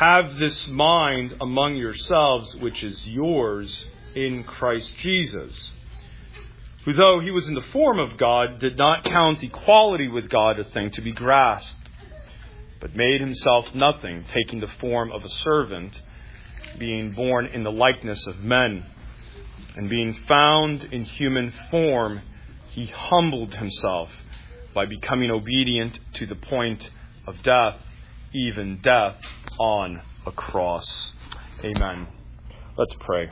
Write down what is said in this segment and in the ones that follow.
Have this mind among yourselves, which is yours in Christ Jesus, who though he was in the form of God, did not count equality with God a thing to be grasped, but made himself nothing, taking the form of a servant, being born in the likeness of men, and being found in human form, he humbled himself by becoming obedient to the point of death, even death on a cross. Amen. Let's pray.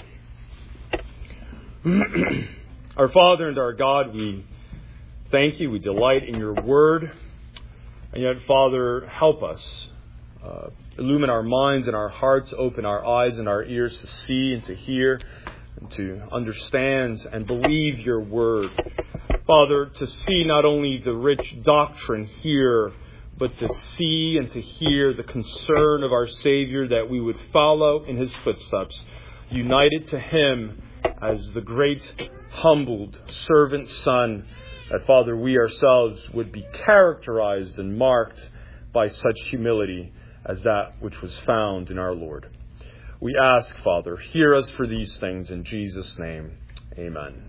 Our Father and our God, we thank you. We delight in your word. And yet, Father, help us. Illumine our minds and our hearts. Open our eyes and our ears to see and to hear and to understand and believe your word. Father, to see not only the rich doctrine here, but to see and to hear the concern of our Savior that we would follow in his footsteps, united to him as the great, humbled servant son, that, Father, we ourselves would be characterized and marked by such humility as that which was found in our Lord. We ask, Father, hear us for these things in Jesus' name. Amen.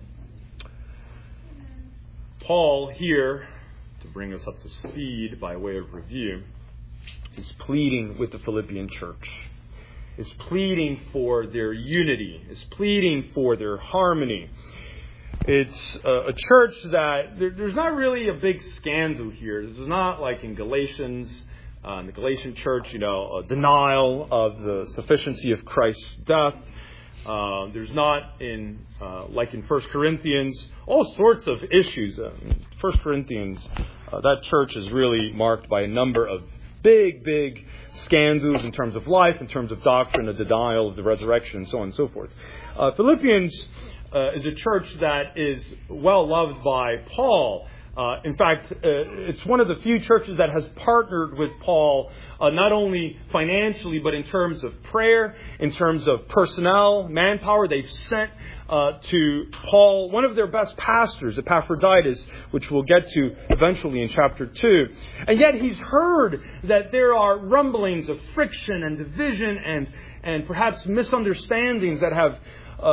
Paul here, to bring us up to speed by way of review, is pleading with the Philippian church, is pleading for their unity, is pleading for their harmony. It's a church that there's not really a big scandal here. This is not like in Galatians, in the Galatian church, a denial of the sufficiency of Christ's death. There's not like in 1 Corinthians, all sorts of issues. 1 Corinthians, that church is really marked by a number of big scandals in terms of life, in terms of doctrine, a denial of the resurrection, and so on and so forth. Philippians is a church that is well loved by Paul. In fact, it's one of the few churches that has partnered with Paul, not only financially, but in terms of prayer, in terms of personnel, manpower. They've sent to Paul one of their best pastors, Epaphroditus, which we'll get to eventually in chapter 2. And yet he's heard that there are rumblings of friction and division and perhaps misunderstandings that have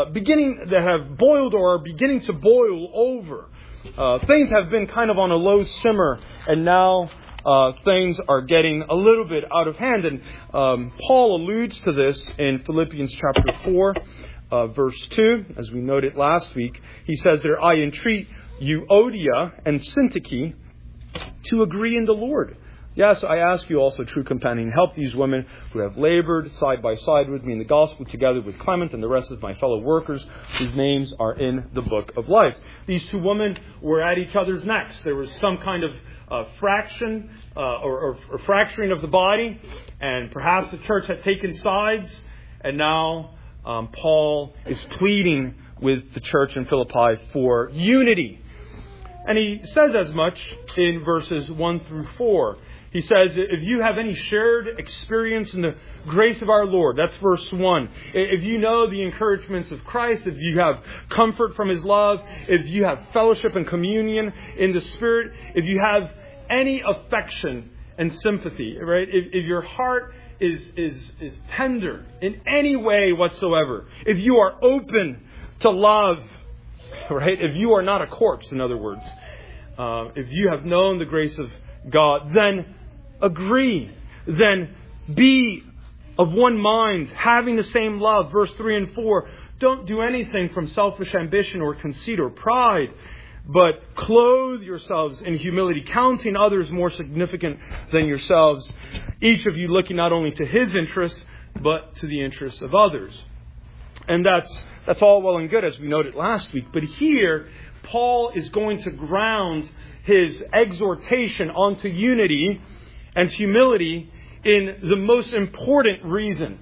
boiled or are beginning to boil over. Things have been kind of on a low simmer, and now things are getting a little bit out of hand. And Paul alludes to this in Philippians chapter 4, verse 2. As we noted last week, he says there, I entreat Euodia and Syntyche to agree in the Lord. Yes, I ask you also, true companion, help these women who have labored side by side with me in the gospel, together with Clement and the rest of my fellow workers, whose names are in the book of life. These two women were at each other's necks. There was some kind of fraction or fracturing of the body, and perhaps the church had taken sides, and now Paul is pleading with the church in Philippi for unity. And he says as much in verses 1 through 4. He says, if you have any shared experience in the grace of our Lord, that's verse 1. If you know the encouragements of Christ, if you have comfort from his love, if you have fellowship and communion in the Spirit, if you have any affection and sympathy, right? If your heart is tender in any way whatsoever, if you are open to love, right? If you are not a corpse, in other words, if you have known the grace of God, then agree, then be of one mind, having the same love. Verse 3 and 4, don't do anything from selfish ambition or conceit or pride, but clothe yourselves in humility, counting others more significant than yourselves, each of you looking not only to his interests, but to the interests of others. And that's all well and good, as we noted last week. But here, Paul is going to ground his exhortation onto unity and humility in the most important reason.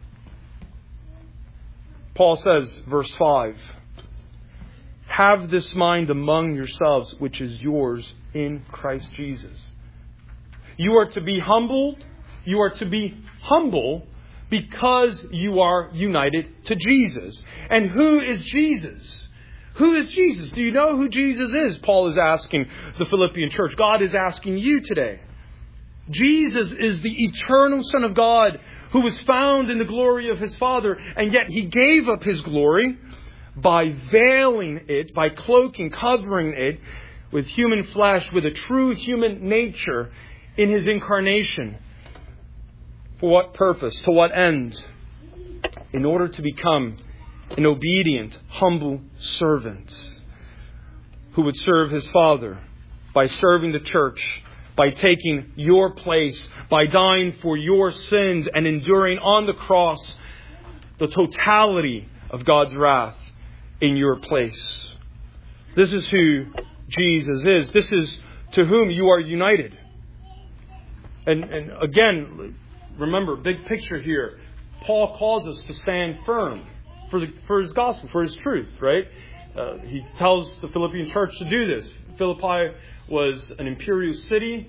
Paul says, verse 5, have this mind among yourselves, which is yours in Christ Jesus. You are to be humbled. You are to be humble because you are united to Jesus. And who is Jesus? Who is Jesus? Do you know who Jesus is? Paul is asking the Philippian church. God is asking you today. Jesus is the eternal Son of God who was found in the glory of His Father, and yet He gave up His glory by veiling it, by cloaking, covering it with human flesh, with a true human nature in His incarnation. For what purpose? To what end? In order to become an obedient, humble servant who would serve His Father by serving the church, by taking your place, by dying for your sins and enduring on the cross the totality of God's wrath in your place. This is who Jesus is. This is to whom you are united. And again, remember, big picture here. Paul calls us to stand firm for his gospel, for his truth, right? He tells the Philippian church to do this. Philippi was an imperial city.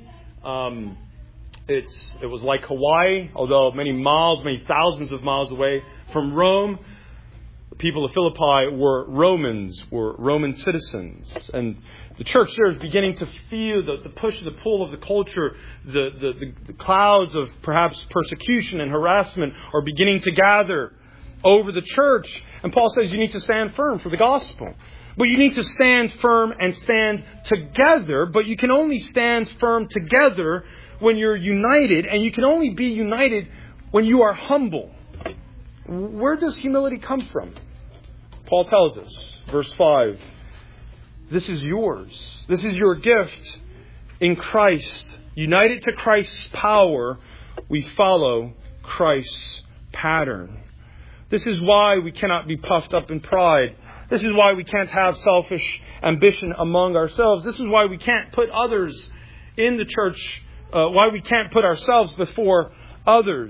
It was like Hawaii, although many thousands of miles away from Rome. The people of Philippi were Romans, were Roman citizens. And the church there is beginning to feel the push, the pull of the culture. The clouds of perhaps persecution and harassment are beginning to gather over the church. And Paul says you need to stand firm for the gospel. But you need to stand firm and stand together. But you can only stand firm together when you're united. And you can only be united when you are humble. Where does humility come from? Paul tells us, verse 5, this is yours. This is your gift in Christ. United to Christ's power, we follow Christ's pattern. This is why we cannot be puffed up in pride. This is why we can't have selfish ambition among ourselves. This is why we can't put others in the church, why we can't put ourselves before others.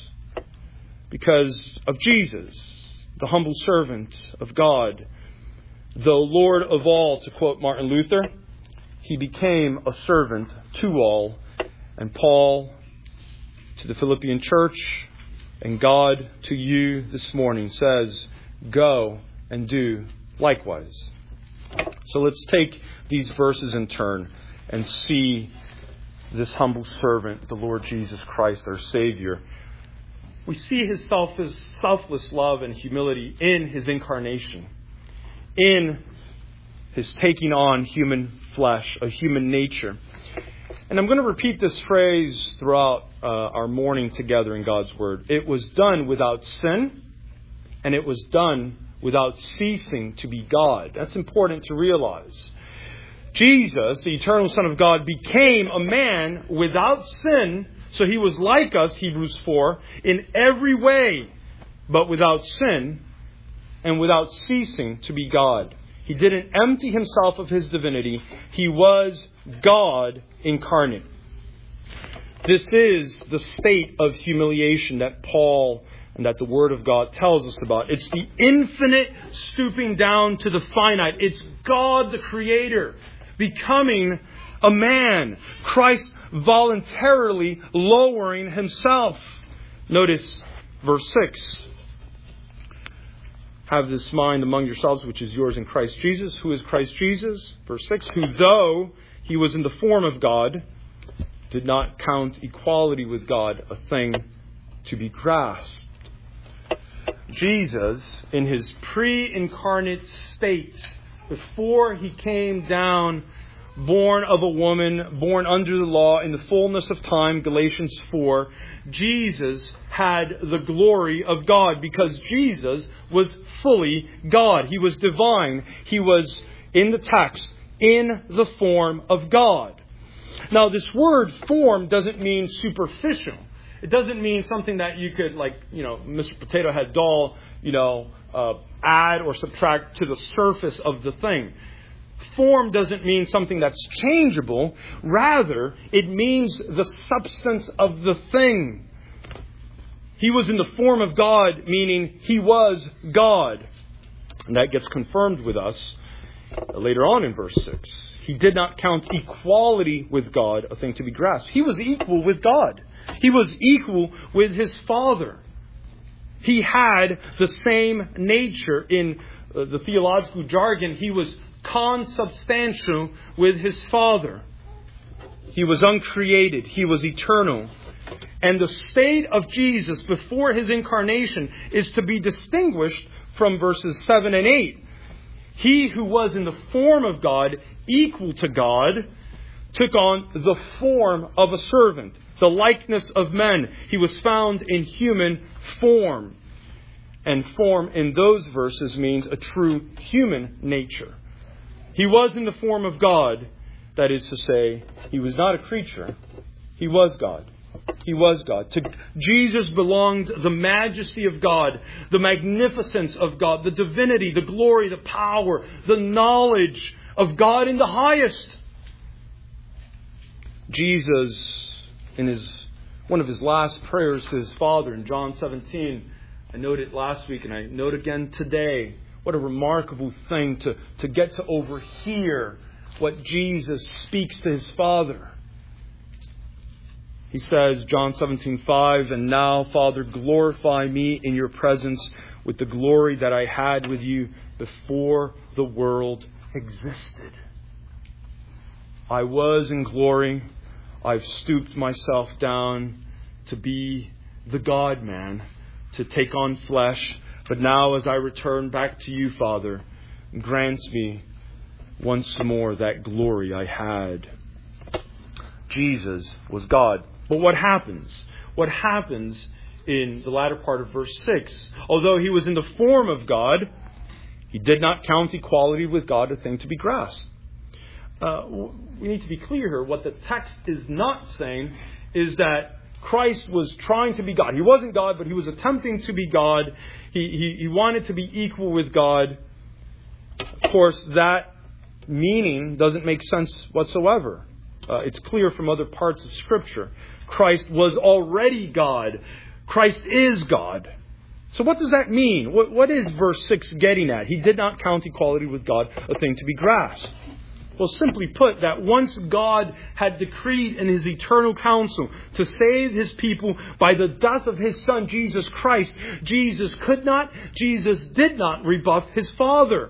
Because of Jesus, the humble servant of God. Though Lord of all, to quote Martin Luther, He became a servant to all. And Paul to the Philippian church and God to you this morning says, go and do likewise. So let's take these verses in turn and see this humble servant, the Lord Jesus Christ, our Savior. We see His selfless love and humility in His incarnation, in His taking on human flesh, a human nature. And I'm going to repeat this phrase throughout our morning together in God's Word. It was done without sin, and it was done without ceasing to be God. That's important to realize. Jesus, the eternal Son of God, became a man without sin. So He was like us, Hebrews 4, in every way, but without sin and without ceasing to be God. He didn't empty Himself of His divinity. He was God incarnate. This is the state of humiliation that Paul and that the Word of God tells us about. It's the infinite stooping down to the finite. It's God the Creator becoming a man. Christ voluntarily lowering Himself. Notice verse 6. Have this mind among yourselves, which is yours in Christ Jesus. Who is Christ Jesus? Verse 6. Who, though He was in the form of God, did not count equality with God a thing to be grasped. Jesus, in His pre-incarnate state, before He came down, born of a woman, born under the law in the fullness of time, Galatians 4, Jesus had the glory of God because Jesus was fully God. He was divine. He was, in the text, in the form of God. Now, this word form doesn't mean superficial. It doesn't mean something that you could, Mr. Potato Head doll, add or subtract to the surface of the thing. Form doesn't mean something that's changeable. Rather, it means the substance of the thing. He was in the form of God, meaning He was God. And that gets confirmed with us later on in verse 6. He did not count equality with God a thing to be grasped. He was equal with God. He was equal with His Father. He had the same nature. In the theological jargon, He was consubstantial with His Father. He was uncreated. He was eternal. And the state of Jesus before His incarnation is to be distinguished from verses 7 and 8. He who was in the form of God, equal to God, took on the form of a servant, the likeness of men. He was found in human form. And form in those verses means a true human nature. He was in the form of God. That is to say, He was not a creature. He was God. He was God. To Jesus belonged the majesty of God, the magnificence of God, the divinity, the glory, the power, the knowledge of God in the highest. Jesus, in one of His last prayers to His Father in John 17, I noted last week and I note again today, what a remarkable thing to get to overhear what Jesus speaks to His Father. He says, John 17:5, "And now, Father, glorify me in your presence with the glory that I had with you before the world existed." I was in glory. I've stooped myself down to be the God-man, to take on flesh. But now as I return back to you, Father, grant me once more that glory I had. Jesus was God. But what happens? What happens in the latter part of verse 6? Although He was in the form of God, He did not count equality with God a thing to be grasped. We need to be clear here. What the text is not saying is that Christ was trying to be God. He wasn't God, but He was attempting to be God. He wanted to be equal with God. Of course, that meaning doesn't make sense whatsoever. It's clear from other parts of Scripture. Christ was already God. Christ is God. So what does that mean? What is verse 6 getting at? He did not count equality with God a thing to be grasped. Well, simply put, that once God had decreed in His eternal counsel to save His people by the death of His Son, Jesus Christ, Jesus did not rebuff His Father.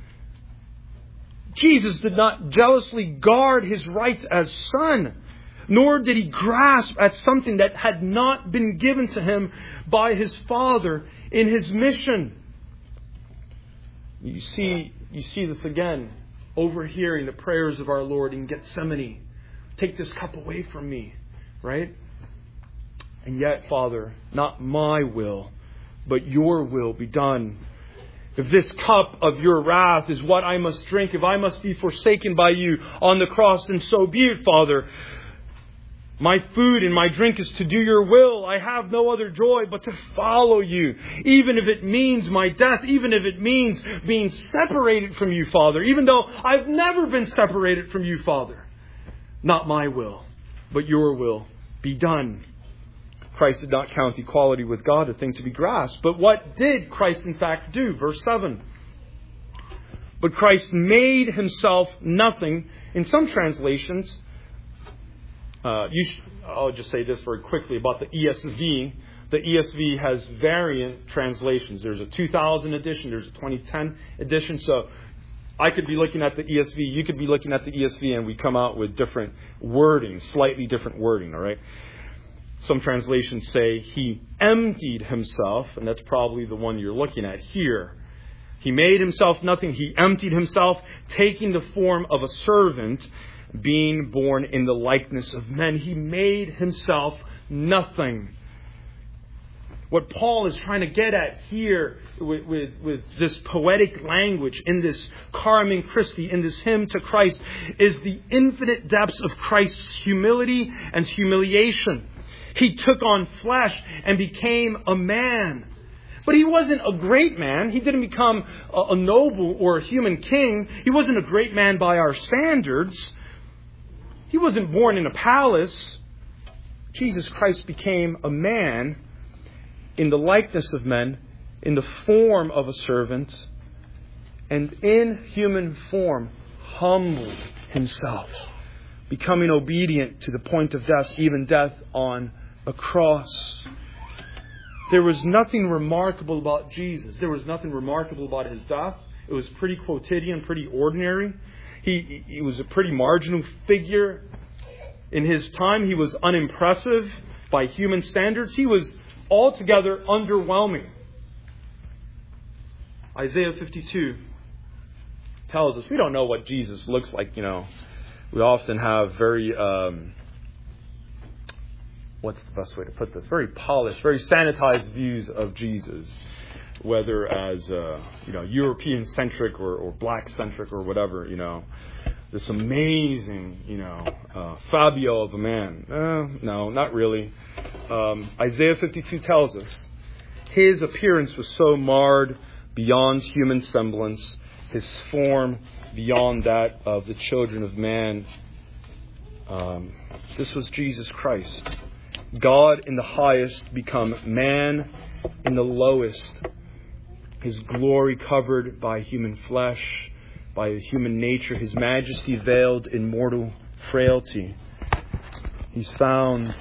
Jesus did not jealously guard His rights as Son, nor did He grasp at something that had not been given to Him by His Father in His mission. You see this again, overhearing the prayers of our Lord in Gethsemane. Take this cup away from me, right? And yet, Father, not my will, but your will be done. If this cup of your wrath is what I must drink, if I must be forsaken by you on the cross, then so be it, Father. My food and my drink is to do your will. I have no other joy but to follow you. Even if it means my death, even if it means being separated from you, Father. Even though I've never been separated from you, Father. Not my will, but your will be done. Christ did not count equality with God a thing to be grasped. But what did Christ in fact do? Verse 7. But Christ made Himself nothing. In some translations, I'll just say this very quickly about the ESV. The ESV has variant translations. There's a 2000 edition. There's a 2010 edition. So I could be looking at the ESV. You could be looking at the ESV, and we come out with different wording, slightly different wording. All right. Some translations say He emptied Himself, and that's probably the one you're looking at here. He made Himself nothing. He emptied Himself, taking the form of a servant, being born in the likeness of men. He made Himself nothing. What Paul is trying to get at here with this poetic language, in this Carmen Christi, in this hymn to Christ, is the infinite depths of Christ's humility and humiliation. He took on flesh and became a man. But He wasn't a great man. He didn't become a noble or a human king. He wasn't a great man by our standards. He wasn't born in a palace. Jesus Christ became a man in the likeness of men, in the form of a servant, and in human form humbled Himself, becoming obedient to the point of death, even death on a cross. There was nothing remarkable about Jesus. There was nothing remarkable about His death. It was pretty quotidian, pretty ordinary. He was a pretty marginal figure In his time, he was unimpressive by human standards. He was altogether underwhelming. Isaiah 52 tells us, we don't know what Jesus looks like, We often have very, what's the best way to put this? Very polished, very sanitized views of Jesus. Whether as, European-centric or black-centric or whatever, This amazing, Fabio of a man. No, not really. Isaiah 52 tells us, his appearance was so marred beyond human semblance, his form beyond that of the children of man. This was Jesus Christ. God in the highest become man in the lowest. His glory covered by human flesh, by human nature, his majesty veiled in mortal frailty. He's found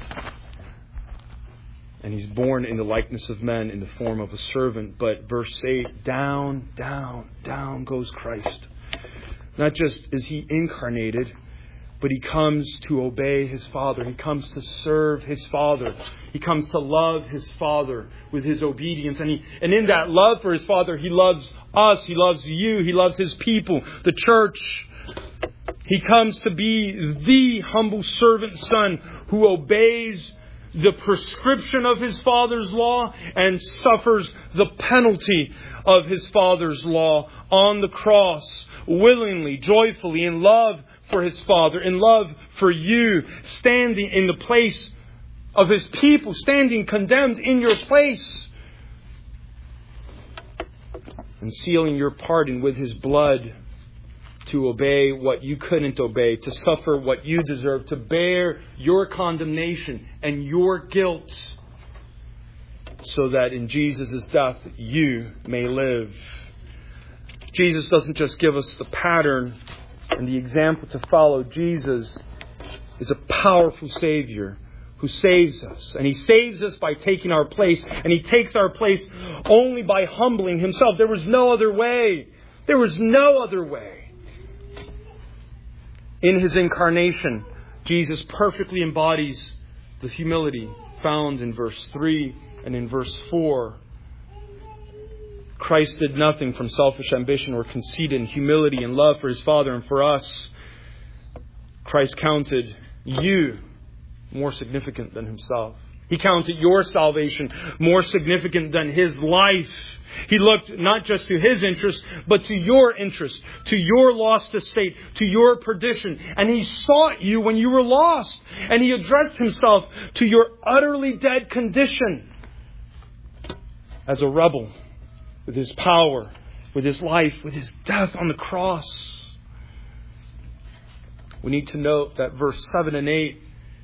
and he's born in the likeness of men in the form of a servant. But verse 8, down, down, down goes Christ. Not just is he incarnated, but he comes to obey his Father. He comes to serve his Father. He comes to love his Father with his obedience. And in that love for his Father, he loves us. He loves you. He loves his people, the church. He comes to be the humble servant son who obeys the prescription of his Father's law and suffers the penalty of his Father's law on the cross, willingly, joyfully, in love for his Father, in love for you, standing in the place of his people, standing condemned in your place, and sealing your pardon with his blood, to obey what you couldn't obey, to suffer what you deserve, to bear your condemnation and your guilt, so that in Jesus' death you may live. Jesus doesn't just give us the pattern and the example to follow. Jesus is a powerful Savior who saves us. And he saves us by taking our place. And he takes our place only by humbling himself. There was no other way. There was no other way. In his incarnation, Jesus perfectly embodies the humility found in verse 3 and in verse 4. Christ did nothing from selfish ambition or conceit. In humility and love for his Father and for us, Christ counted you more significant than himself. He counted your salvation more significant than his life. He looked not just to his interest, but to your interest, to your lost estate, to your perdition. And he sought you when you were lost. And he addressed himself to your utterly dead condition as a rebel, with his power, with his life, with his death on the cross. We need to note that verse 7 and 8,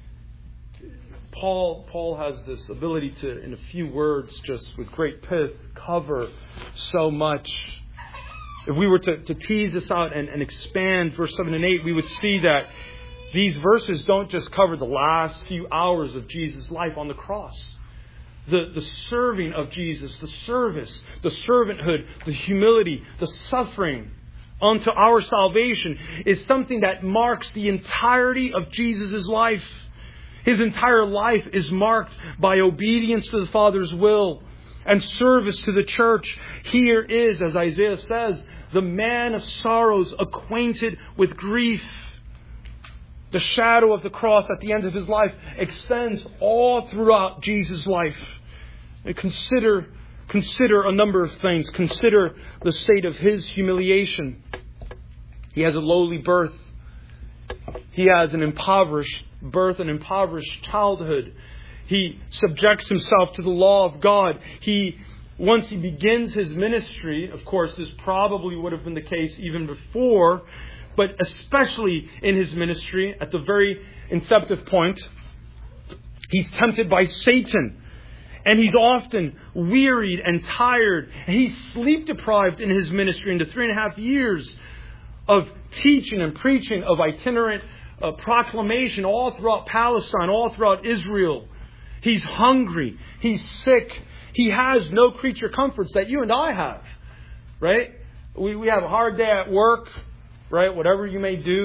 Paul has this ability to, in a few words, just with great pith, cover so much. If we were to tease this out and expand verse 7 and 8, we would see that these verses don't just cover the last few hours of Jesus' life on the cross. The serving of Jesus, the service, the servanthood, the humility, the suffering unto our salvation is something that marks the entirety of Jesus' life. His entire life is marked by obedience to the Father's will and service to the church. Here is, as Isaiah says, the man of sorrows, acquainted with grief. The shadow of the cross at the end of his life extends all throughout Jesus' life. And consider a number of things. Consider the state of his humiliation. He has a lowly birth. He has an impoverished birth, an impoverished childhood. He subjects himself to the law of God. Once he begins his ministry, of course, this probably would have been the case even before, but especially in his ministry, at the very inceptive point, he's tempted by Satan. And he's often wearied and tired. And he's sleep deprived in his ministry in the 3.5 years of teaching and preaching, of itinerant proclamation all throughout Palestine, all throughout Israel. He's hungry. He's sick. He has no creature comforts that you and I have. Right? We have a hard day at work. Right? Whatever you may do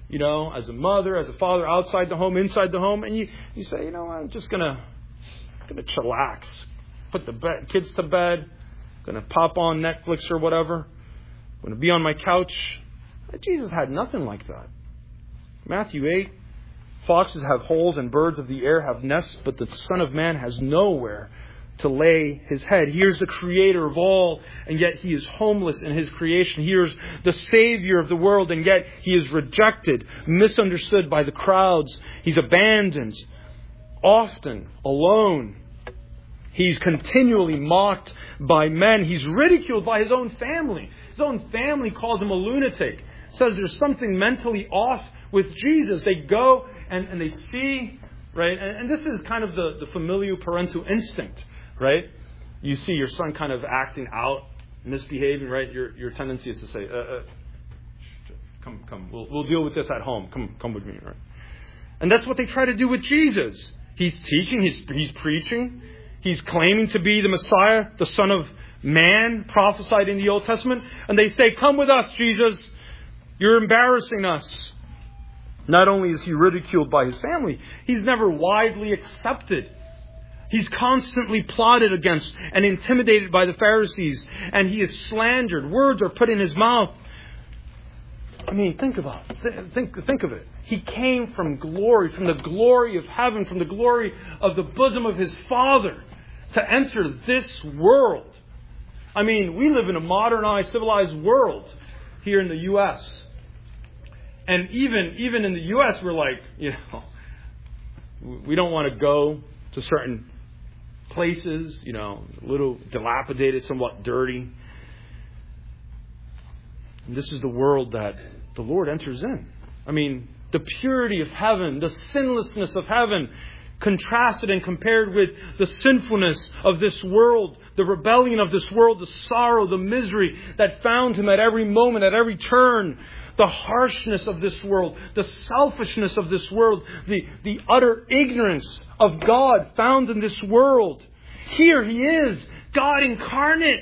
as a mother, as a father, outside the home, inside the home, and you say, I'm just gonna chillax, put the kids to bed, gonna pop on Netflix or whatever, gonna be on my couch. Jesus had nothing like that. Matthew 8, foxes have holes and birds of the air have nests, but the Son of Man has nowhere to lay his head. Here's the creator of all, and yet he is homeless in his creation. Here's the Savior of the world, and yet he is rejected, misunderstood by the crowds. He's abandoned, often alone. He's continually mocked by men. He's ridiculed by his own family. His own family calls him a lunatic. Says there's something mentally off with Jesus. They go and they see, right? And this is kind of the familial parental instinct, right? You see your son kind of acting out, misbehaving, right? Your tendency is to say, come, we'll deal with this at home. Come with me, right? And that's what they try to do with Jesus. He's teaching, he's preaching, he's claiming to be the Messiah, the Son of Man, prophesied in the Old Testament. And they say, come with us, Jesus. You're embarrassing us. Not only is he ridiculed by his family, he's never widely accepted. He's constantly plotted against and intimidated by the Pharisees, and he is slandered. Words are put in his mouth. I mean, think of it. He came from glory, from the glory of heaven, from the glory of the bosom of his Father, to enter this world. I mean, we live in a modernized, civilized world here in the U.S. And even in the U.S., we're like, we don't want to go to certain places, a little dilapidated, somewhat dirty. And this is the world that the Lord enters in. I mean, the purity of heaven, the sinlessness of heaven, contrasted and compared with the sinfulness of this world, the rebellion of this world, the sorrow, the misery that found him at every moment, at every turn, the harshness of this world, the selfishness of this world, the utter ignorance of God found in this world. Here he is, God incarnate.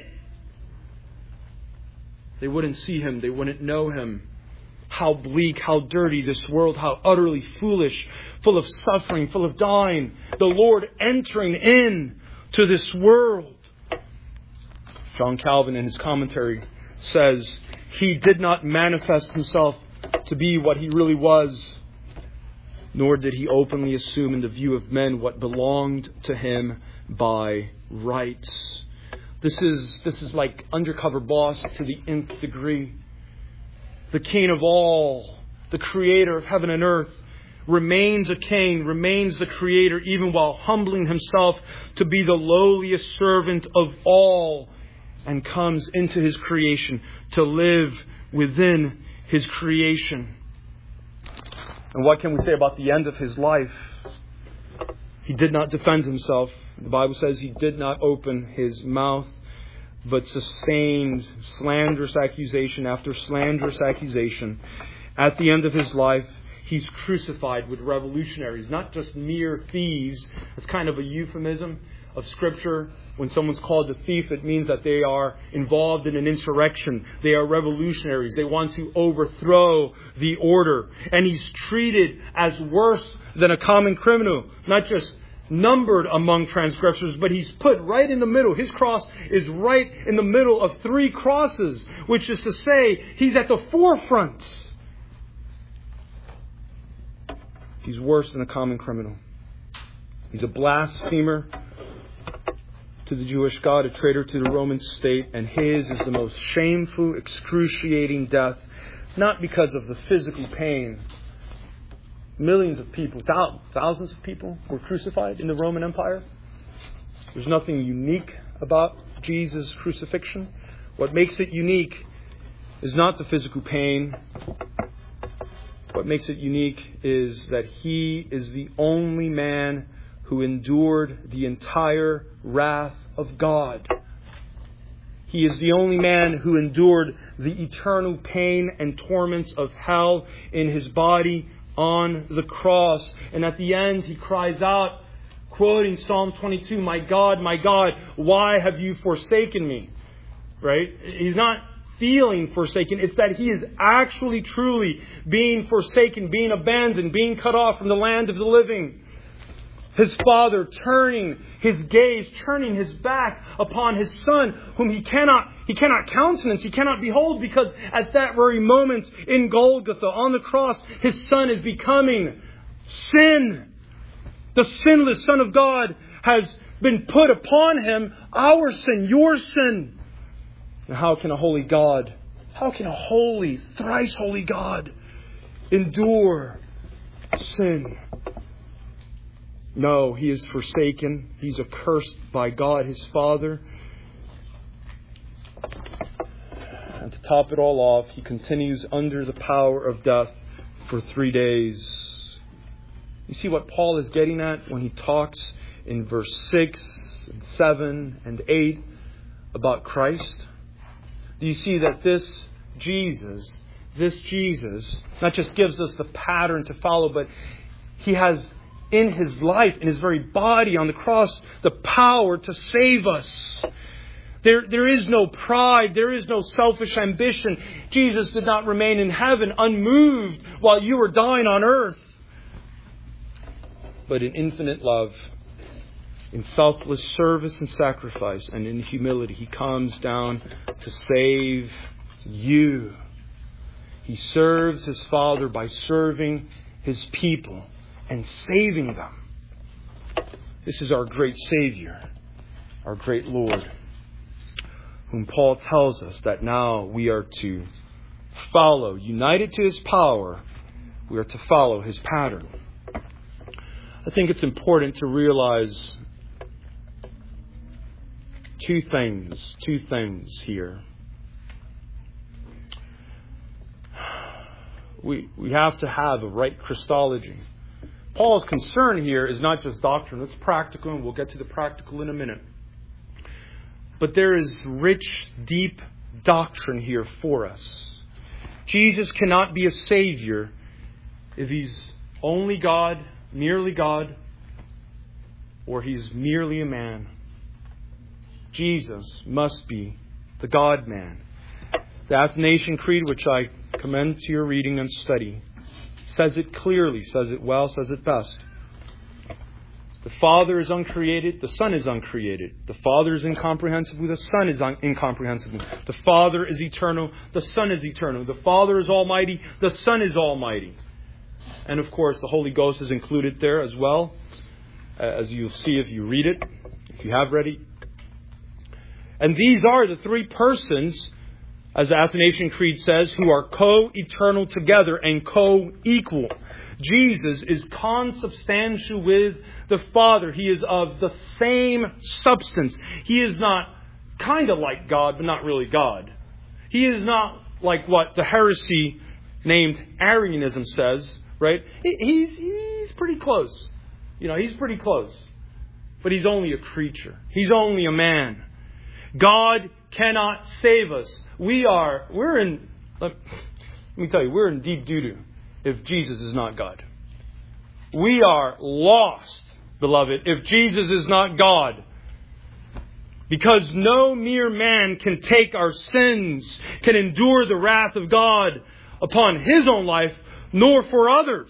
They wouldn't see him, they wouldn't know him. How bleak, how dirty this world, how utterly foolish, full of suffering, full of dying. The Lord entering in to this world. John Calvin in his commentary says, he did not manifest himself to be what he really was, nor did he openly assume in the view of men what belonged to him by rights. This is like undercover boss to the nth degree. The King of all, the Creator of heaven and earth, remains a king, remains the Creator, even while humbling himself to be the lowliest servant of all, and comes into his creation to live within his creation. And what can we say about the end of his life? He did not defend himself. The Bible says he did not open his mouth, but sustained slanderous accusation after slanderous accusation. At the end of his life, he's crucified with revolutionaries, not just mere thieves. It's kind of a euphemism of Scripture. When someone's called a thief, it means that they are involved in an insurrection. They are revolutionaries. They want to overthrow the order. And he's treated as worse than a common criminal, not just numbered among transgressors, but he's put right in the middle. His cross is right in the middle of 3 crosses, which is to say, he's at the forefront. He's worse than a common criminal. He's a blasphemer to the Jewish God, a traitor to the Roman state, and his is the most shameful, excruciating death, not because of the physical pain. Millions of people, thousands of people were crucified in the Roman Empire. There's nothing unique about Jesus' crucifixion. What makes it unique is not the physical pain. What makes it unique is that he is the only man who endured the entire wrath of God. He is the only man who endured the eternal pain and torments of hell in his body on the cross. And at the end, he cries out, quoting Psalm 22, my God, why have you forsaken me? Right? He's not feeling forsaken. It's that he is actually, truly being forsaken, being abandoned, being cut off from the land of the living. His Father turning his gaze, turning his back upon his Son, whom he cannot countenance, he cannot behold, because at that very moment in Golgotha, on the cross, his Son is becoming sin. The sinless Son of God has been put upon him, our sin, your sin. And how can a holy God, how can a holy, thrice holy God endure sin? No, he is forsaken. He's accursed by God, his Father. And to top it all off, he continues under the power of death for 3 days. You see what Paul is getting at when he talks in verse 6 and 7 and 8 about Christ? Do you see that this Jesus not just gives us the pattern to follow, but he has in his life, in his very body on the cross, the power to save us. There is no pride. There is no selfish ambition. Jesus did not remain in heaven unmoved while you were dying on earth. But in infinite love, in selfless service and sacrifice, and in humility, he comes down to save you. He serves his Father by serving his people and saving them. This is our great Savior, our great Lord, whom Paul tells us that now we are to follow. United to his power, we are to follow his pattern. I think it's important to realize two things here. We have to have a right Christology. Paul's concern here is not just doctrine. It's practical, and we'll get to the practical in a minute. But there is rich, deep doctrine here for us. Jesus cannot be a Savior if he's only God, merely God, or he's merely a man. Jesus must be the God-man. The Athanasian Creed, which I commend to your reading and study, says it clearly, says it well, says it best. The Father is uncreated, the Son is uncreated. The Father is incomprehensible, the Son is incomprehensible. The Father is eternal, the Son is eternal. The Father is almighty, the Son is almighty. And of course, the Holy Ghost is included there as well, as you'll see if you read it, if you have read it. And these are the three persons, as the Athanasian Creed says, who are co-eternal together and co-equal. Jesus is consubstantial with the Father. He is of the same substance. He is not kind of like God, but not really God. He is not like what the heresy named Arianism says, right? He's pretty close. He's pretty close. But he's only a creature. He's only a man. God cannot save us. We're in deep doo-doo if Jesus is not God. We are lost, beloved, if Jesus is not God. Because no mere man can take our sins, can endure the wrath of God upon his own life, nor for others.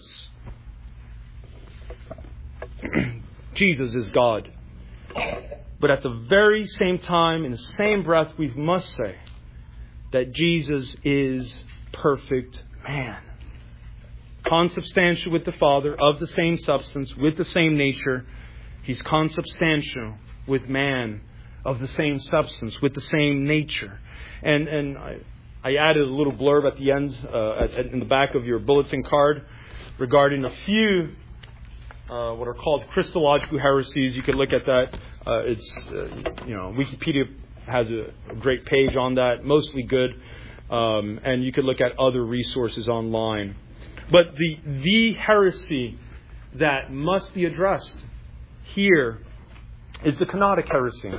Jesus is God. But at the very same time, in the same breath, we must say that Jesus is perfect man. Consubstantial with the Father, of the same substance, with the same nature. He's consubstantial with man, of the same substance, with the same nature. And I added a little blurb at the end, in the back of your bulletin card, regarding a few what are called Christological heresies. You can look at that. Wikipedia has a great page on that, mostly good, and you could look at other resources online. But the heresy that must be addressed here is the kenotic heresy,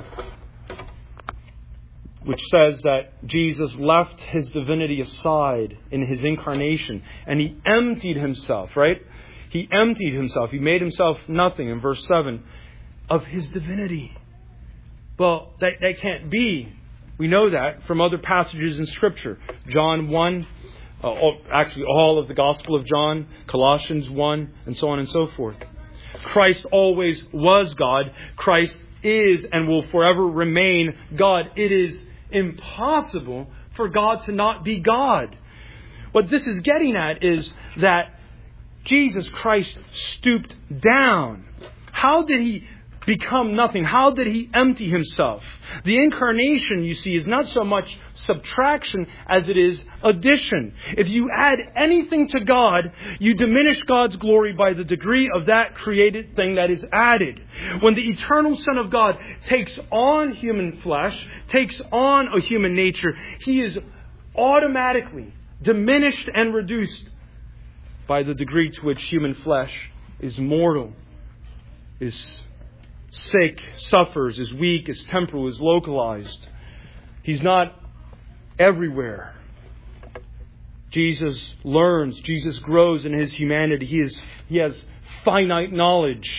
which says that Jesus left his divinity aside in his incarnation, and he emptied himself, right? He emptied himself. He made himself nothing, in verse 7, of his divinity. Well, that can't be. We know that from other passages in Scripture. John 1, actually all of the Gospel of John, Colossians 1, and so on and so forth. Christ always was God. Christ is and will forever remain God. It is impossible for God to not be God. What this is getting at is that Jesus Christ stooped down. How did He become nothing? How did He empty Himself? The incarnation, you see, is not so much subtraction as it is addition. If you add anything to God, you diminish God's glory by the degree of that created thing that is added. When the eternal Son of God takes on human flesh, takes on a human nature, He is automatically diminished and reduced by the degree to which human flesh is mortal, is sick, suffers, is weak, is temporal, is localized. He's not everywhere. Jesus learns, Jesus grows in His humanity. He has finite knowledge.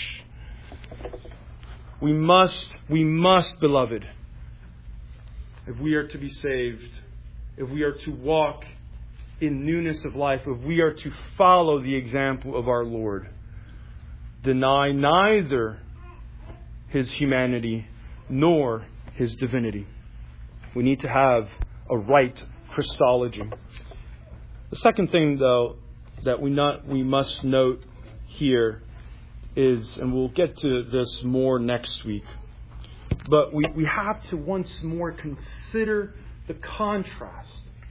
We must, beloved, if we are to be saved, if we are to walk in newness of life, if we are to follow the example of our Lord, deny neither His humanity nor His divinity. We need to have a right Christology. The second thing, though, that we must note here is, and we'll get to this more next week, but we have to once more consider the contrast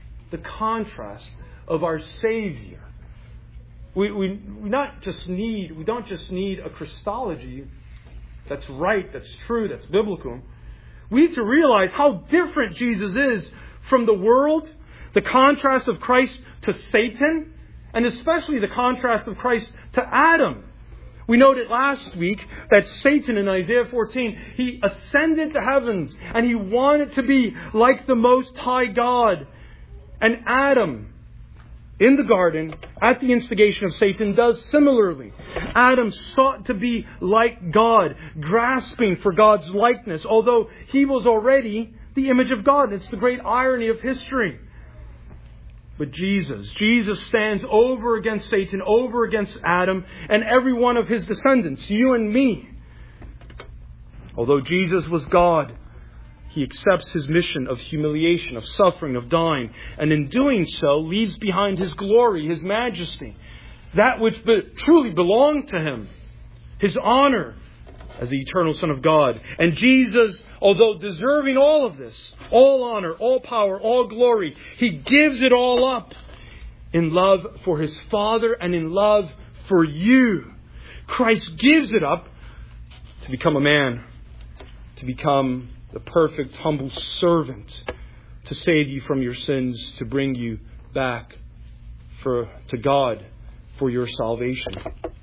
of our Savior. We don't just need a Christology that's right, that's true, that's biblical. We need to realize how different Jesus is from the world, the contrast of Christ to Satan, and especially the contrast of Christ to Adam. We noted last week that Satan in Isaiah 14, he ascended to heavens and he wanted to be like the Most High God. And Adam, in the garden, at the instigation of Satan, does similarly. Adam sought to be like God, grasping for God's likeness, although he was already the image of God. It's the great irony of history. But Jesus stands over against Satan, over against Adam, and every one of his descendants, you and me. Although Jesus was God, He accepts His mission of humiliation, of suffering, of dying, and in doing so leaves behind His glory, His majesty, that which truly belonged to Him, His honor as the eternal Son of God. And Jesus, although deserving all of this, all honor, all power, all glory, He gives it all up in love for His Father and in love for you. Christ gives it up to become a man, to become the perfect, humble servant, to save you from your sins, to bring you back to God for your salvation.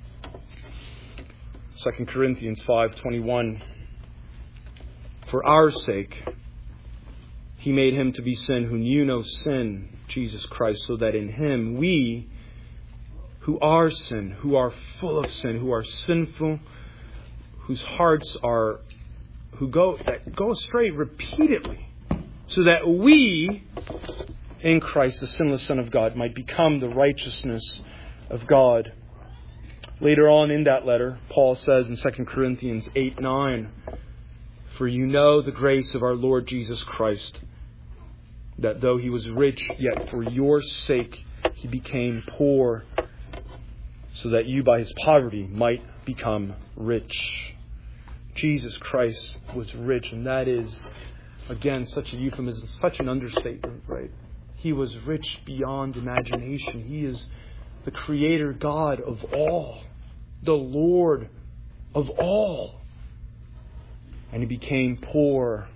2 Corinthians 5:21. For our sake, He made Him to be sin who knew no sin, Jesus Christ, so that in Him we, who are sin, who are full of sin, who are sinful, whose hearts are that go astray repeatedly, so that we, in Christ, the sinless Son of God, might become the righteousness of God. Later on in that letter, Paul says in 2 Corinthians 8:9, for you know the grace of our Lord Jesus Christ, that though He was rich, yet for your sake He became poor, so that you by His poverty might become rich. Jesus Christ was rich, and that is, again, such a euphemism, such an understatement, right? He was rich beyond imagination. He is the Creator God of all, the Lord of all. And He became poor,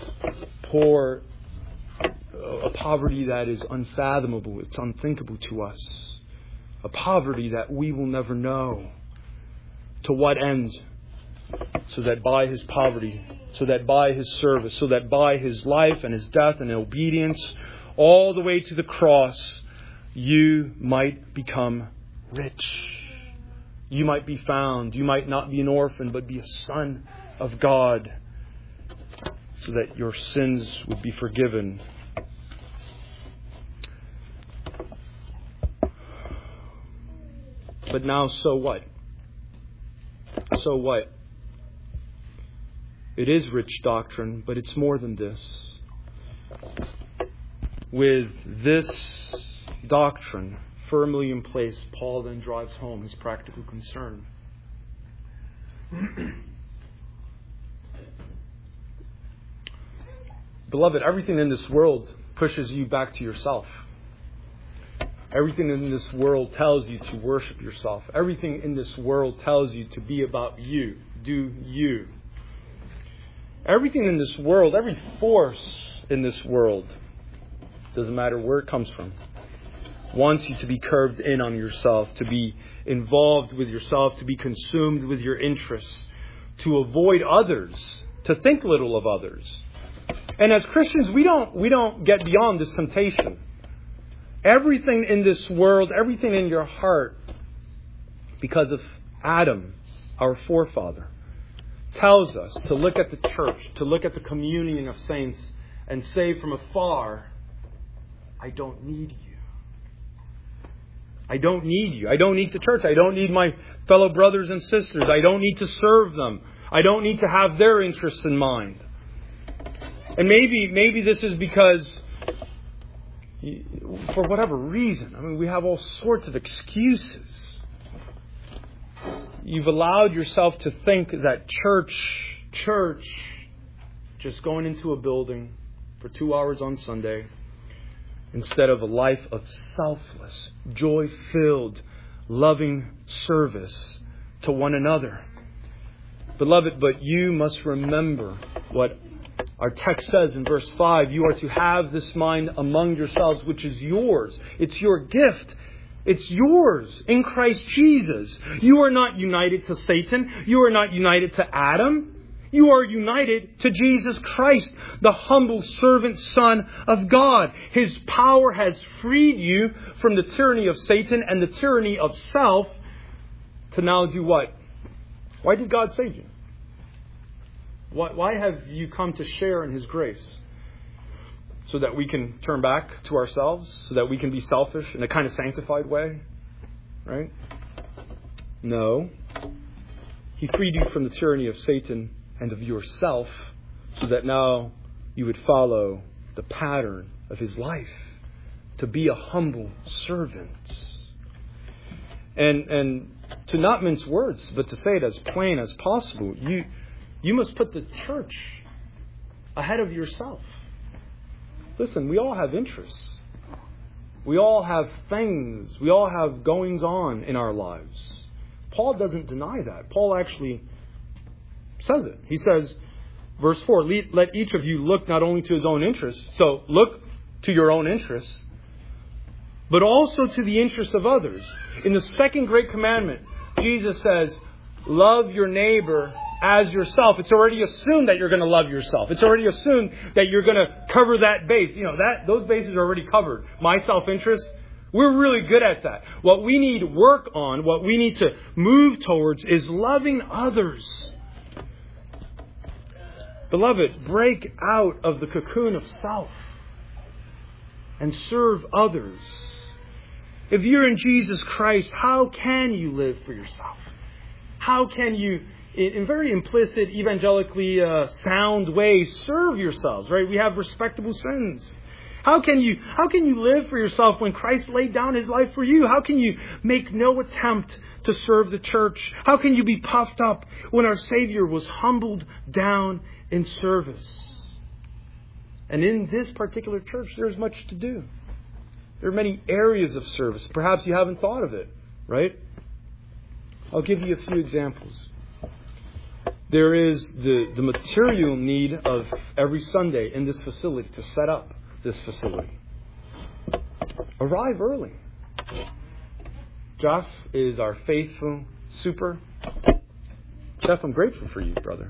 a poverty that is unfathomable, it's unthinkable to us, a poverty that we will never know. To what end? So that by His poverty, so that by His service, so that by His life and His death and obedience, all the way to the cross, you might become rich. You might be found. You might not be an orphan, but be a son of God. so that your sins would be forgiven. But now, so what? So what? It is rich doctrine, but it's more than this. With this doctrine firmly in place, Paul then drives home his practical concern. Beloved, everything in this world pushes you back to yourself. Everything in this world tells you to worship yourself. Everything in this world tells you to be about you. Do you. Everything in this world, every force in this world, doesn't matter where it comes from, wants you to be curved in on yourself, to be involved with yourself, to be consumed with your interests, to avoid others, to think little of others. And as Christians, we don't get beyond this temptation. Everything in this world, everything in your heart, because of Adam, our forefather, tells us to look at the church, to look at the communion of saints, and say from afar, I don't need you. I don't need you. I don't need the church. I don't need my fellow brothers and sisters. I don't need to serve them. I don't need to have their interests in mind. And maybe this is because, for whatever reason, I mean, we have all sorts of excuses. You've allowed yourself to think that church, just going into a building for 2 hours on Sunday, instead of a life of selfless, joy-filled, loving service to one another. Beloved, but you must remember what our text says in verse 5. You are to have this mind among yourselves, which is yours. It's your gift. It's yours in Christ Jesus. You are not united to Satan. You are not united to Adam. You are united to Jesus Christ, the humble servant Son of God. His power has freed you from the tyranny of Satan and the tyranny of self to now do what? Why did God save you? Why have you come to share in His grace? So that we can turn back to ourselves? So that we can be selfish in a kind of sanctified way? Right? No. He freed you from the tyranny of Satan and of yourself, so that now you would follow the pattern of His life, to be a humble servant. And to not mince words, but to say it as plain as possible, you must put the church ahead of yourself. Listen, we all have interests. We all have things. We all have goings on in our lives. Paul doesn't deny that. Paul actually says it. He says, verse 4, let each of you look not only to his own interests, so look to your own interests, but also to the interests of others. In the second great commandment, Jesus says, love your neighbor as yourself. It's already assumed that you're going to love yourself. It's already assumed that you're going to cover that base. You know, those bases are already covered. My self-interest, we're really good at that. What we need work on, what we need to move towards is loving others. Beloved, break out of the cocoon of self and serve others. If you're in Jesus Christ, how can you live for yourself? How can you, in very implicit, evangelically sound ways, serve yourselves? Right? We have respectable sins. How can you live for yourself when Christ laid down His life for you? How can you make no attempt to serve the church? How can you be puffed up when our Savior was humbled down in service? And in this particular church, there's much to do. There are many areas of service. Perhaps you haven't thought of it, right? I'll give you a few examples. There is the material need of every Sunday in this facility to set up this facility. Arrive early. Jeff is our faithful super. Jeff, I'm grateful for you, brother.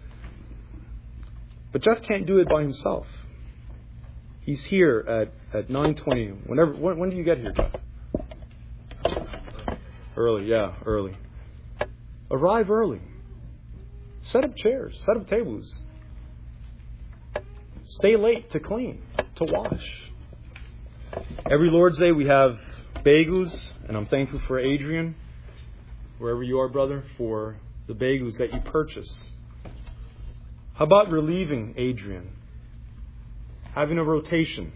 But Jeff can't do it by himself. He's here at 9:20. When do you get here, Jeff? Early, yeah, early. Arrive early. Set up chairs. Set up tables. Stay late to clean, to wash. Every Lord's Day we have bagels, and I'm thankful for Adrian, wherever you are, brother, for the bagels that you purchase. How about relieving Adrian? Having a rotation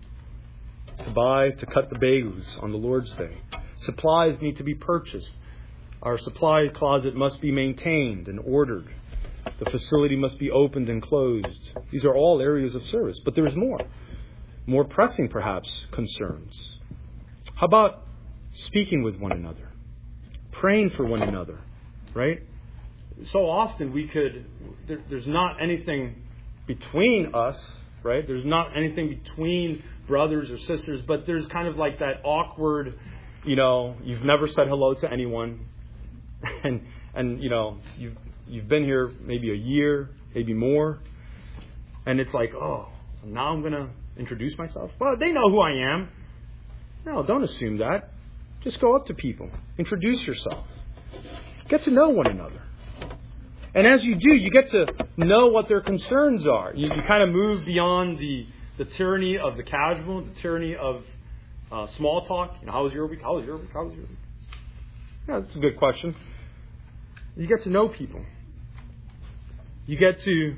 to cut the bagels on the Lord's Day. Supplies need to be purchased. Our supply closet must be maintained and ordered. The facility must be opened and closed. These are all areas of service, but there is more. More pressing, perhaps, concerns. How about speaking with one another? Praying for one another, right? So often there's not anything between us, right? There's not anything between brothers or sisters, but there's kind of like that awkward, you've never said hello to anyone. And you've been here maybe a year, maybe more. And it's like, oh, now I'm going to introduce myself. Well, they know who I am. No, don't assume that. Just go up to people. Introduce yourself. Get to know one another. And as you do, you get to know what their concerns are. You kind of move beyond the tyranny of the casual, the tyranny of small talk. How was your week? How was your week? How was your week? Yeah, that's a good question. You get to know people. You get to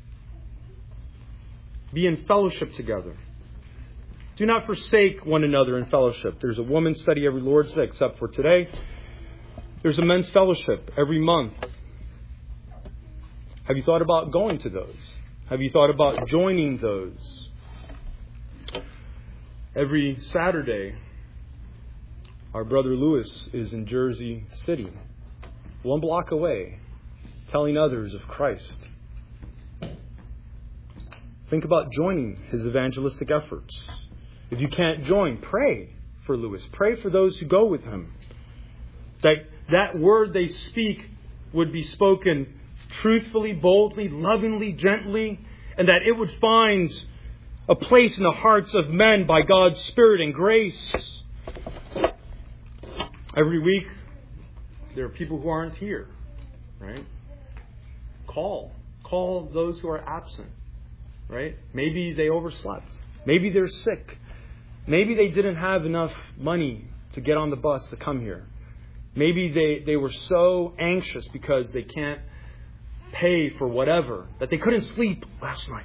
be in fellowship together. Do not forsake one another in fellowship. There's a women's study every Lord's Day, except for today. There's a men's fellowship every month. Have you thought about going to those? Have you thought about joining those? Every Saturday, our brother Lewis is in Jersey City, 1 block away, telling others of Christ. Think about joining his evangelistic efforts. If you can't join, pray for Lewis. Pray for those who go with him. That word they speak would be spoken truthfully, boldly, lovingly, gently, and that it would find a place in the hearts of men by God's Spirit and grace. Every week, there are people who aren't here, right? Call those who are absent, right? Maybe they overslept. Maybe they're sick. Maybe they didn't have enough money to get on the bus to come here. Maybe they were so anxious because they can't pay for whatever that they couldn't sleep last night.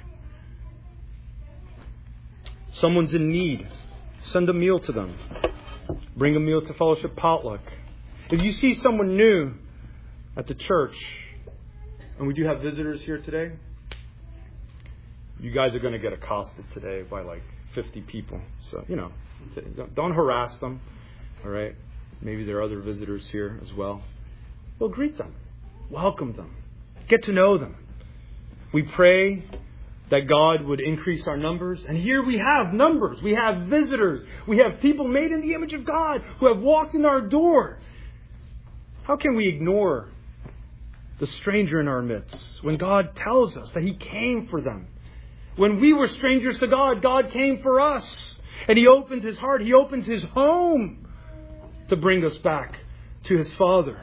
Someone's in need. Send a meal to them. Bring a meal to Fellowship Potluck. If you see someone new at the church, and we do have visitors here today, you guys are going to get accosted today by like 50 people. So, don't harass them. All right? Maybe there are other visitors here as well. Well, greet them. Welcome them. Get to know them. We pray that God would increase our numbers. And here we have numbers. We have visitors. We have people made in the image of God who have walked in our door. How can we ignore the stranger in our midst when God tells us that He came for them? When we were strangers to God, God came for us. And He opened His heart. He opened His home to bring us back to His Father.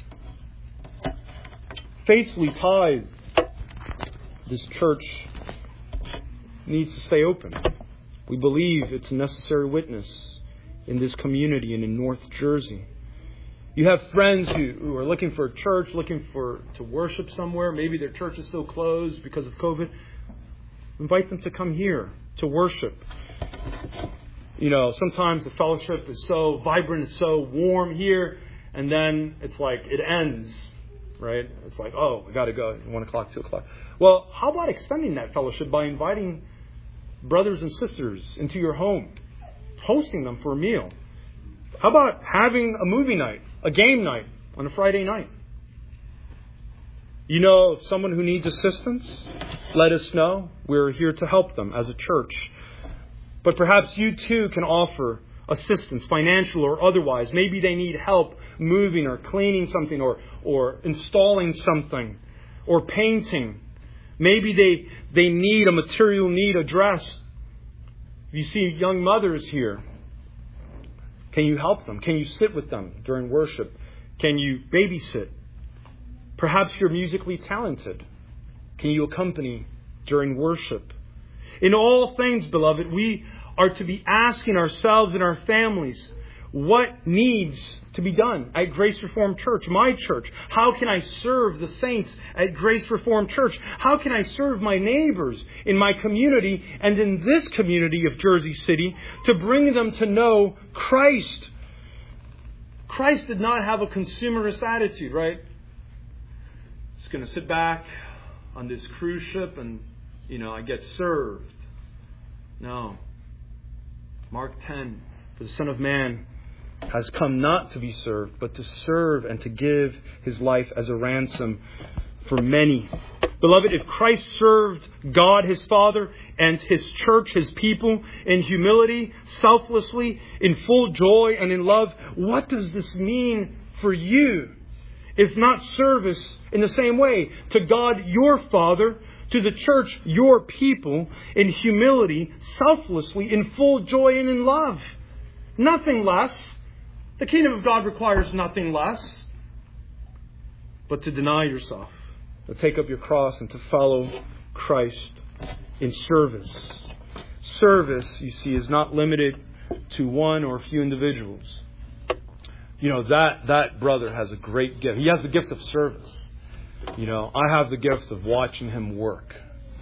Faithfully tithe. This church needs to stay open. We believe it's a necessary witness in this community and in North Jersey. You have friends who are looking for a church, looking to worship somewhere. Maybe their church is still closed because of COVID. Invite them to come here to worship. Sometimes the fellowship is so vibrant, it's so warm here, and then it's like it ends, right? It's like, oh, I got to go, 1 o'clock, 2 o'clock. Well, how about extending that fellowship by inviting brothers and sisters into your home, hosting them for a meal? How about having a movie night, a game night on a Friday night? If someone who needs assistance, let us know. We're here to help them as a church. But perhaps you too can offer assistance, financial or otherwise. Maybe they need help moving or cleaning something or installing something or painting. Maybe they need a material need addressed. If you see young mothers here, can you help them? Can you sit with them during worship? Can you babysit? Perhaps you're musically talented. Can you accompany during worship? In all things, beloved, we are to be asking ourselves and our families, what needs to be done at Grace Reformed Church, my church? How can I serve the saints at Grace Reformed Church? How can I serve my neighbors in my community and in this community of Jersey City to bring them to know Christ? Christ did not have a consumerist attitude, right? Just going to sit back on this cruise ship and, I get served. No. Mark 10, for the Son of Man has come not to be served, but to serve and to give His life as a ransom for many. Beloved, if Christ served God, His Father, and His church, His people, in humility, selflessly, in full joy and in love, what does this mean for you? If not service in the same way to God, your Father, to the church, your people, in humility, selflessly, in full joy and in love. Nothing less. The kingdom of God requires nothing less but to deny yourself, to take up your cross and to follow Christ in service. Service, you see, is not limited to one or a few individuals. That brother has a great gift. He has the gift of service. I have the gift of watching him work.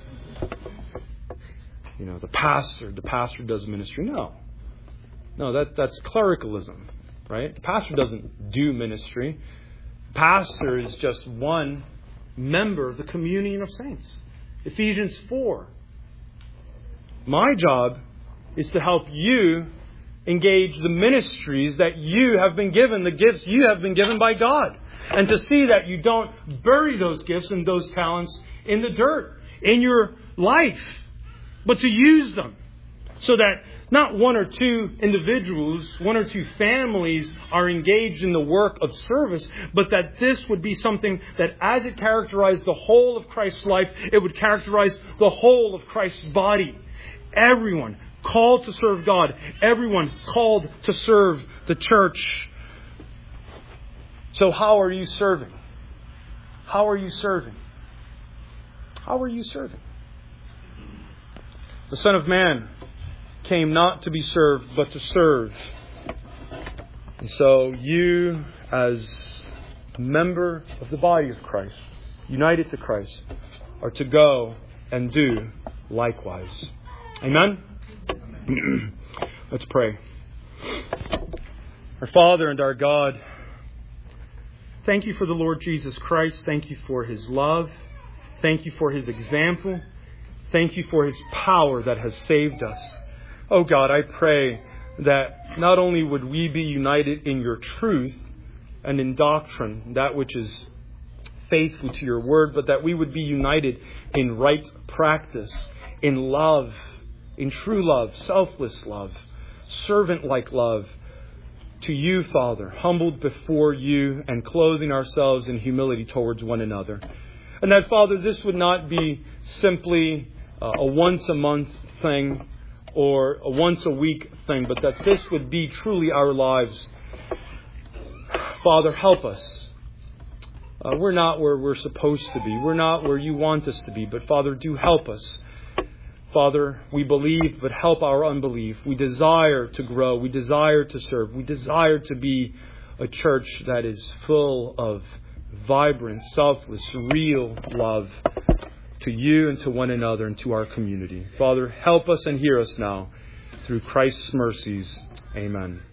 The pastor does ministry. No, that's clericalism, right? The pastor doesn't do ministry. The pastor is just one member of the communion of saints. Ephesians 4. My job is to help you engage the ministries that you have been given, the gifts you have been given by God. And to see that you don't bury those gifts and those talents in the dirt in your life, but to use them so that not one or two individuals, one or two families are engaged in the work of service, but that this would be something that as it characterized the whole of Christ's life, it would characterize the whole of Christ's body. Everyone called to serve God. Everyone called to serve the church. So how are you serving? How are you serving? How are you serving? The Son of Man came not to be served, but to serve. And so you, as a member of the body of Christ, united to Christ, are to go and do likewise. Amen? Let's pray. Our Father and our God, thank you for the Lord Jesus Christ. Thank you for His love. Thank you for His example. Thank you for His power that has saved us. Oh God, I pray that not only would we be united in your truth and in doctrine, that which is faithful to your word, but that we would be united in right practice, in love, in true love, selfless love, servant-like love to you, Father, humbled before you and clothing ourselves in humility towards one another. And that, Father, this would not be simply a once-a-month thing or a once-a-week thing, but that this would be truly our lives. Father, help us. We're not where we're supposed to be. We're not where you want us to be. But, Father, do help us. Father, we believe, but help our unbelief. We desire to grow. We desire to serve. We desire to be a church that is full of vibrant, selfless, real love to you and to one another and to our community. Father, help us and hear us now through Christ's mercies. Amen.